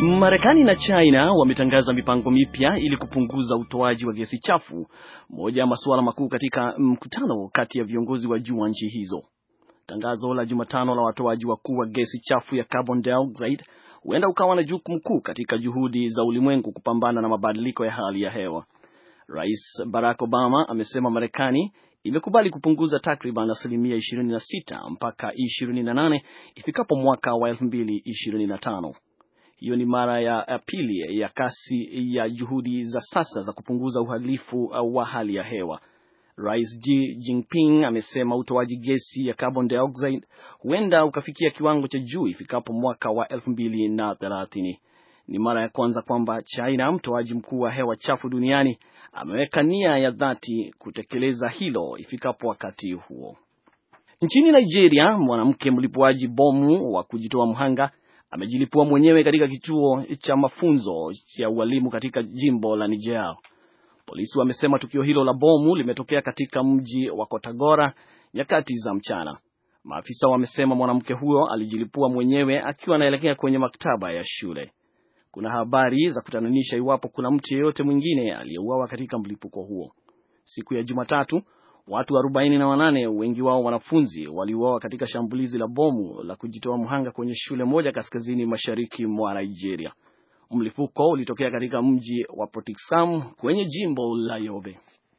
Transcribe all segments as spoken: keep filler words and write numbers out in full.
Marekani na China wametangaza mipango mipya ili kupunguza utoaji wa gesi chafu, moja ya masuala makuu katika mkutano kati ya viongozi wa juu wa nchi hizo. Tangazo la Jumatano la watoaji wakuu wa gesi chafu ya carbon dioxide huenda ukawa na jukumu kuu katika juhudi za ulimwengu kupambana na mabadiliko ya hali ya hewa. Rais Barack Obama amesema Marekani imekubali kupunguza takriban asilimia ishirini na sita mpaka ishirini na nane ifikapo mwaka wa elfu mbili ishirini na tano. Hiyo ni mara ya pili ya kasi ya juhudi za sasa za kupunguza uhalifu wa hali ya hewa. Rais Xi Jinping amesema utoaji gesi ya carbon dioxide huenda ukafikia kiwango cha juu ifikapo mwaka wa elfu mbili na thelathini. Ni mara ya kwanza kwamba China, mtoaji mkuu wa hewa chafu duniani, ameweka nia ya dhati kutekeleza hilo ifikapo wakati huo. Nchini Nigeria, mwanamke mlipuaji bomu wa kujitoa mhanga amejilipua mwenyewe katika kituo cha mafunzo cha ualimu katika jimbo la Niger. Polisi wamesema tukio hilo la bomu limetokea katika mji wa Kotagora nyakati za mchana. Maafisa wamesema mwanamke huyo alijilipua mwenyewe akiwa anaelekea kwenye maktaba ya shule. Kuna habari za kutatanisha iwapo kuna mtu yeyote mwingine aliyeuawa katika mlipuko huo. Siku ya Jumatatu, watu arobaini na wanane, wengi wao wanafunzi, waliuawa katika shambulizi la bomu la kujitoa mhanga kwenye shule moja kaskazini mashariki mwa Nigeria. Mlipuko ulitokea katika mji wa Potiskum kwenye jimbo la Yobe.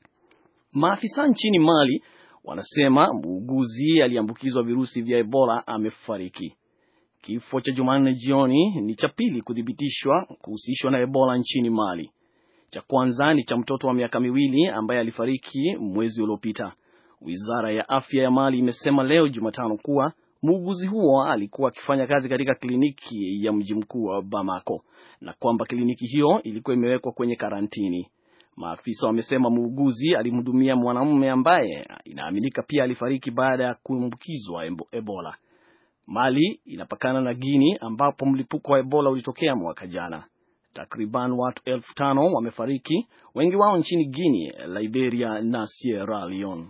Maafisa nchini Mali wanasema muuguzi aliyeambukizwa virusi vya Ebola amefariki. Kifo cha Jumanne jioni ni cha pili kuthibitishwa kuhusishwa na Ebola nchini Mali. Cha kwanza ni cha mtoto wa miaka miwili ambaye alifariki mwezi uliopita. Wizara ya afya ya Mali imesema leo Jumatano kuwa muuguzi huo alikuwa akifanya kazi katika kliniki ya mji mkuu wa Bamako na kwamba kliniki hiyo ilikuwa imewekwa kwenye karantini. Maafisa wamesema muuguzi alimhudumia mwanamume ambaye inaaminika pia alifariki baada ya kuambukizwa Ebola. Mali inapakana na Guinea ambapo mlipuko wa Ebola ulitokea mwaka jana. Takriban watu elfu tano wamefariki, wengi wao nchini Guinea, Liberia na Sierra Leone.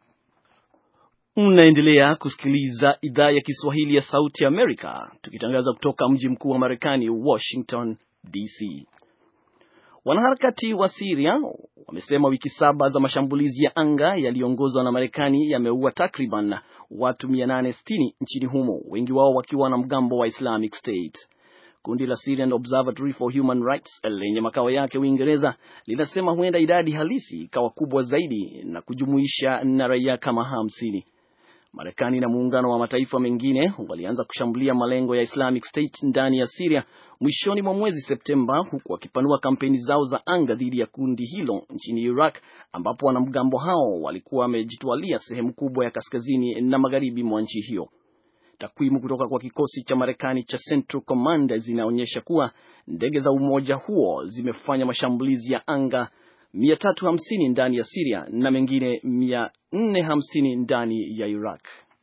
Mnaendelea kusikiliza idhaa ya Kiswahili ya Sauti ya Amerika, tukitangaza kutoka mji mkuu wa Marekani, Washington D C. Wanaharakati wa Syria wamesema wiki saba za mashambulizi ya anga yaliyoongozwa na Marekani yameua takriban watu mia nane sitini nchini humo, wengi wao wakiwa na mgambo wa Islamic State. Kundi la Syrian Observatory for Human Rights lenye makao yake Uingereza linasema huenda idadi halisi ikawa kubwa zaidi na kujumuisha na raia kama hamsini. Marekani na muungano wa mataifa mengine walianza kushambulia malengo ya Islamic State ndani ya Syria mwishoni mwa mwezi Septemba, huku wakipanua kampeni zao za anga dhidi ya kundi hilo nchini Iraq, ambapo wanamgambo hao walikuwa wamejitwalia sehemu kubwa ya kaskazini na magharibi mwa nchi hiyo. Takwimu kutoka kwa kikosi cha Marekani cha Central Command zinaonyesha kuwa ndege za umoja huo zimefanya mashambulizi ya anga mia tatu hamsini ndani ya Syria na mengine mia nne hamsini ndani ya Iraq.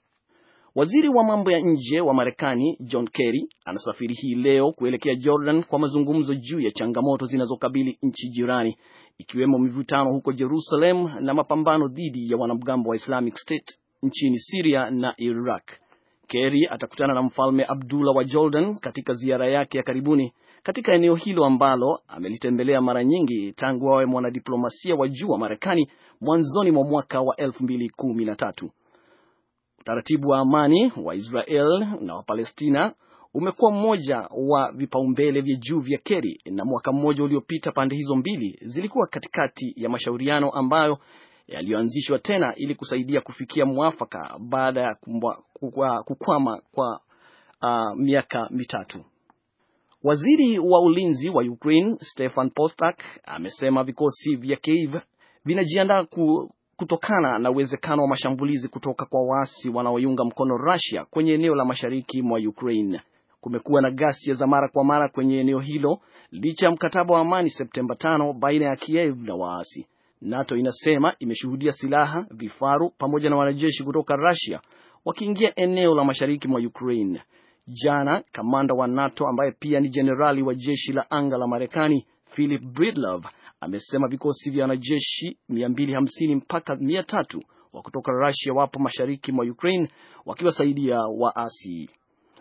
Waziri wa mambo ya nje wa Marekani John Kerry anasafiri hii leo kuelekea Jordan kwa mazungumzo juu ya changamoto zinazokabili nchi jirani, ikiwemo mivutano huko Jerusalem na mapambano dhidi ya wanamgambo wa Islamic State nchini Syria na Iraq. Kerry atakutana na Mfalme Abdullah wa Jordan katika ziara yake ya karibuni katika eneo hilo ambalo amelitembelea mara nyingi tangu awe mwanadiplomasia wa juu wa Marekani mwanzoni mwa mwaka wa elfu mbili kumi na tatu. Utaratibu wa amani wa Israel na wa Palestina umekuwa mmoja wa vipaumbele vya juu vya Kerry, na mwaka mmoja uliopita pande hizo mbili zilikuwa katikati ya mashauriano ambayo yaliyoanzishwa tena ili kusaidia kufikia mwafaka baada ya kukwama kwa uh, miaka mitatu. Waziri wa ulinzi wa Ukraine Stefan Postak amesema vikosi vya Kiev vinajiandaa kutokana na uwezekano wa mashambulizi kutoka kwa waasi wanaoiunga mkono Russia kwenye eneo la mashariki mwa Ukraine. Kumekuwa na ghasia za mara kwa mara kwenye eneo hilo licha ya mkataba wa amani Septemba tano baina ya Kiev na waasi. NATO inasema imeshuhudia silaha, vifaru pamoja na wanajeshi kutoka Russia wakiingia eneo la mashariki mwa Ukraine. Jana, kamanda wa NATO ambaye pia ni jenerali wa jeshi la anga la Marekani, Philip Breedlove, amesema vikosi vya wanajeshi mia mbili hamsini mpaka mia tatu wa kutoka Russia wapo mashariki mwa Ukraine wakiwasaidia waasi.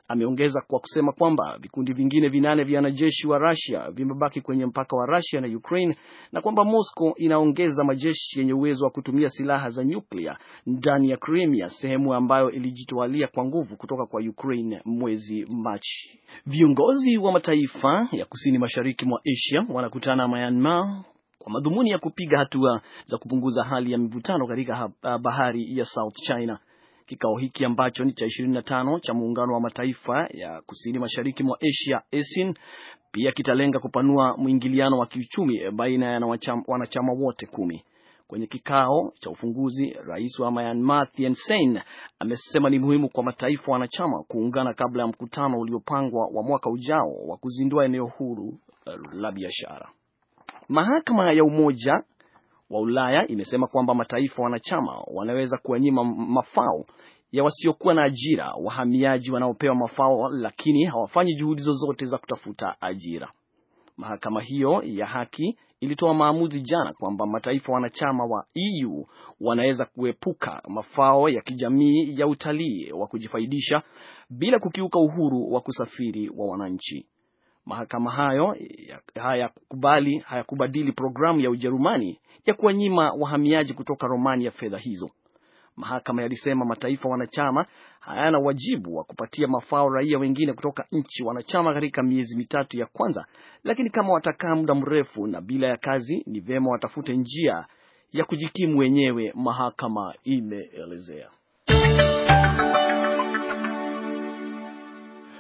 Ameongeza kwa kusema kwamba vikundi vingine vinane vya wanajeshi wa Russia vimebaki kwenye mpaka wa Russia na Ukraine na kwamba Moscow inaongeza majeshi yenye uwezo wa kutumia silaha za nyuklia ndani ya Crimea, sehemu ambayo ilijitwalia kwa nguvu kutoka kwa Ukraine mwezi Machi. Viongozi wa mataifa ya kusini mashariki mwa Asia wanakutana Myanmar kwa madhumuni ya kupiga hatua za kupunguza hali ya mivutano katika bahari ya South China. Kikao hiki ambacho ni cha ishirini na tano cha muungano wa mataifa ya kusini mashariki mwa Asia A S E A N pia kitalenga kupanua mwingiliano wa kiuchumi baina ya wanachama wote kumi. Kwenye kikao cha ufunguzi, rais wa Myanmar Thein Sein amesema ni muhimu kwa mataifa wanachama kuungana kabla ya mkutano uliopangwa wa mwaka ujao wa kuzindua eneo huru la biashara. Mahakama ya Umoja wa Ulaya imesema kwamba mataifa wanachama wanaweza kuwanyima mafao ya wasiokuwa na ajira wahamiaji wanaopewa mafao lakini hawafanyi juhudi zozote za kutafuta ajira. Mahakama hiyo ya haki ilitoa maamuzi jana kwamba mataifa wanachama wa E U wanaweza kuepuka mafao ya kijamii ya utalii wa kujifaidisha bila kukiuka uhuru wa kusafiri wa wananchi. Mahakama hayo hayakubali hayakubadili programu ya Ujerumani ya kuwanyima wahamiaji kutoka Romania fedha hizo. Mahakama yalisema mataifa wanachama hayana wajibu wa kupatia mafao raia wengine kutoka nchi wanachama katika miezi mitatu ya kwanza, lakini kama watakaa muda mrefu na bila ya kazi ni vema watafute njia ya kujikimu wenyewe, mahakama imeelezea.